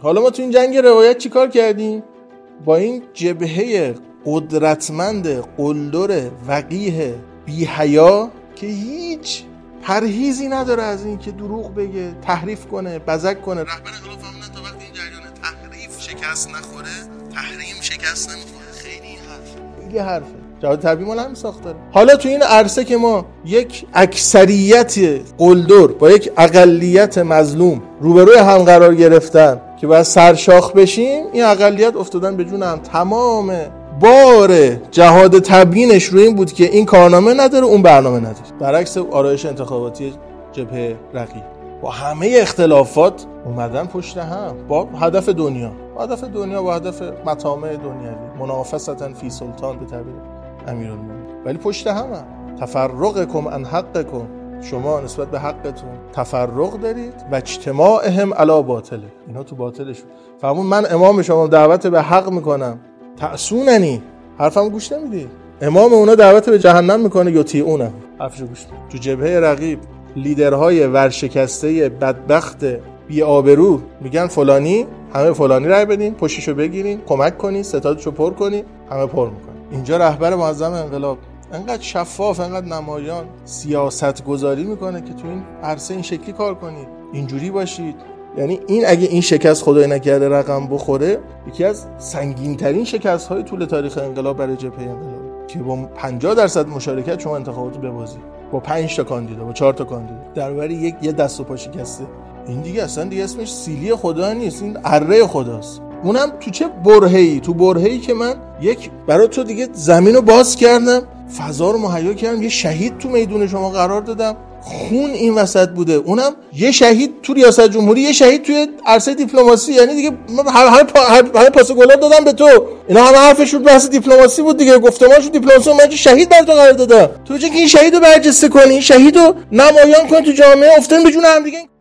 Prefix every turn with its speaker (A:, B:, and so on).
A: حالا ما تو این جنگ روایت چیکار کردیم؟ با این جبهه قدرتمند قلدر وقیه بی حیا که هیچ پرهیزی نداره از این که دروغ بگه، تحریف کنه، بزک کنه. رهبر انقلاب فهمیدن تا وقتی این جریان تحریف شکست نخوره، تحریم شکست نمیخوره. خیلی حرفه. جهاد طبیعی مال هم ساخت داره. حالا تو این عرصه که ما یک اکثریت قلدر با یک اقلیت مظلوم روبروی هم قرار گرفتن که باید سرشاخ بشیم، این اقلیت افتادن به جون هم. تمام بار جهاد تبیینش روی این بود که این کارنامه نداره، اون برنامه نداره، برعکس آرایش انتخاباتی جبهه رقیب. با همه اختلافات اومدن پشت هم با هدف دنیا، با هدف مطامع دنیوی، منافسةً فی سلطان به تعبیر امیرالمومنین. ولی پشت هم تفرقکم عن حقکم، شما نسبت به حقتون تفرق دارید و اجتماعهم علی باطله، اینا تو باطلشون. فرمون من امام شما دعوت به حق میکنم، تعصوننی، حرفم گوش نمیدید. امام اونا دعوت به جهنم میکنه، یطیعونه، حرفشو گوش میدید. تو جبهه رقیب لیدرهای ورشکسته بدبخت بی آبرو میگن فلانی، همه فلانی رای بدین، پشتشو بگیرین، کمک کنین، ستادشو پر کنین، همه پر میکنن. اینجا رهبر معظم انقلاب انقدر شفاف، انقدر نمایان سیاست گذاری میکنه که تو این عرصه این شکلی کار کنید، اینجوری باشید. یعنی این اگه این شکست خدای نکرده رقم بخوره، یکی از سنگین ترین شکست های طول تاریخ انقلاب برای جبهه انقلاب که با 50% مشارکت شما انتخابات ببازید، با 5 تا کاندیدا، با 4 تا کاندیدا، در برابر یه دست و پا شکسته. این دیگه اصلا دیگه اسمش سیلی خدا نیست، این اره خداست. اونم تو چه برهه‌ای؟ تو برهه‌ای که من یک برای تو دیگه زمینو باز کردم، فضا رو مهیا کردم، یه شهید تو میدون شما قرار دادم، خون این وسط بوده، اونم یه شهید تو ریاست جمهوری، یه شهید توی عرصه دیپلماسی. یعنی دیگه همه پاس گلاب دادم به تو، اینا همه حرفشون بحث دیپلماسی بود دیگه، گفتمانشون دیپلماسی. من شهید بر تو قرار دادم، تو چه که این شهیدو برجسته کنی، این شهیدو نمایان کنی تو جامعه، افتن به جون هم دیگه.